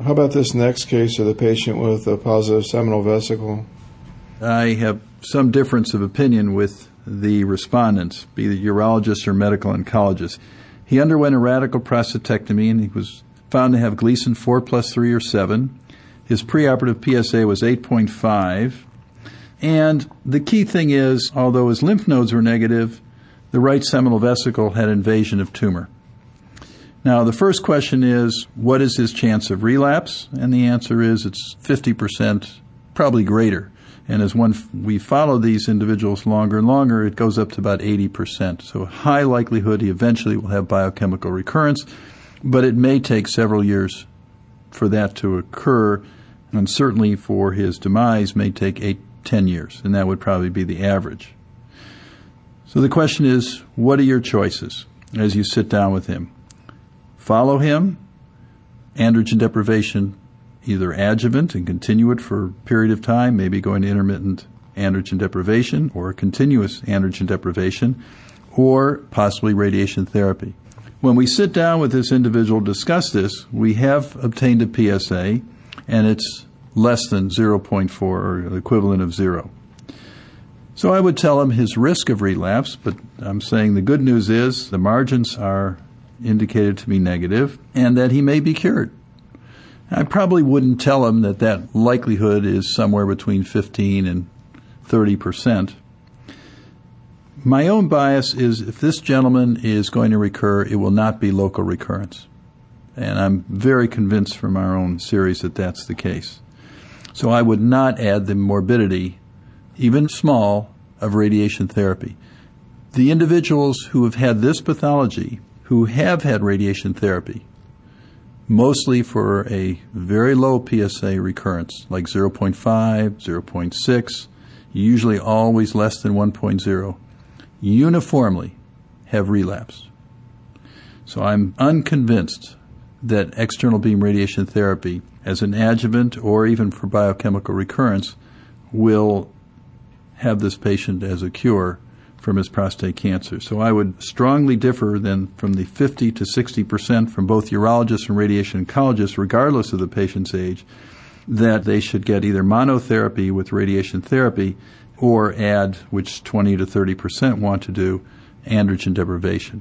How about this next case of the patient with a positive seminal vesicle? I have some difference of opinion with the respondents, be it urologists or medical oncologists. He underwent a radical prostatectomy and he was found to have Gleason 4+3 or 7. His preoperative PSA was 8.5. And the key thing is, although his lymph nodes were negative, the right seminal vesicle had invasion of tumor. Now, the first question is, what is his chance of relapse? And the answer is it's 50%, probably greater. And as we follow these individuals longer and longer, it goes up to about 80%. So a high likelihood he eventually will have biochemical recurrence, but it may take several years for that to occur, and certainly for his demise may take 8-10 years, and that would probably be the average. So the question is, what are your choices as you sit down with him? Follow him, androgen deprivation, either adjuvant and continue it for a period of time, maybe going to intermittent androgen deprivation or continuous androgen deprivation, or possibly radiation therapy. When we sit down with this individual to discuss this, we have obtained a PSA, and it's less than 0.4, or the equivalent of 0. So I would tell him his risk of relapse, but I'm saying the good news is the margins are indicated to be negative, and that he may be cured. I probably wouldn't tell him that likelihood is somewhere between 15 and 30%. My own bias is if this gentleman is going to recur, it will not be local recurrence. And I'm very convinced from our own series that that's the case. So I would not add the morbidity, even small, of radiation therapy. The individuals who have had this pathology, who have had radiation therapy, mostly for a very low PSA recurrence, like 0.5, 0.6, usually always less than 1.0, uniformly have relapsed. So I'm unconvinced that external beam radiation therapy as an adjuvant or even for biochemical recurrence will have this patient as a cure from his prostate cancer. So I would strongly differ then from the 50 to 60% from both urologists and radiation oncologists, regardless of the patient's age, that they should get either monotherapy with radiation therapy or add, which 20 to 30% want to do, androgen deprivation.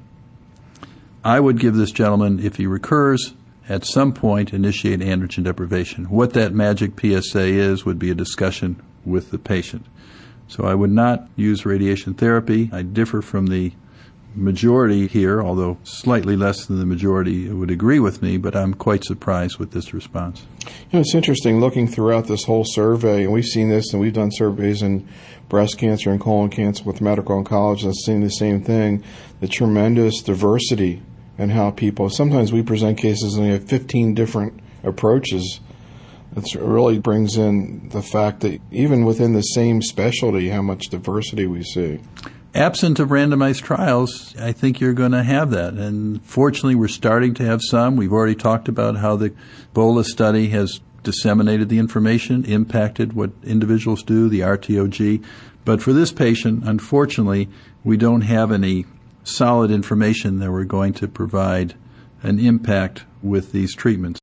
I would give this gentleman, if he recurs, at some point initiate androgen deprivation. What that magic PSA is would be a discussion with the patient. So I would not use radiation therapy. I differ from the majority here, although slightly less than the majority would agree with me, but I'm quite surprised with this response. It's interesting looking throughout this whole survey, and we've seen this, and we've done surveys in breast cancer and colon cancer with medical oncologists, and seeing the same thing, the tremendous diversity in how people, sometimes we present cases and we have 15 different approaches. It really brings in the fact that even within the same specialty, how much diversity we see. Absent of randomized trials, I think you're going to have that. And fortunately, we're starting to have some. We've already talked about how the BOLA study has disseminated the information, impacted what individuals do, the RTOG. But for this patient, unfortunately, we don't have any solid information that we're going to provide an impact with these treatments.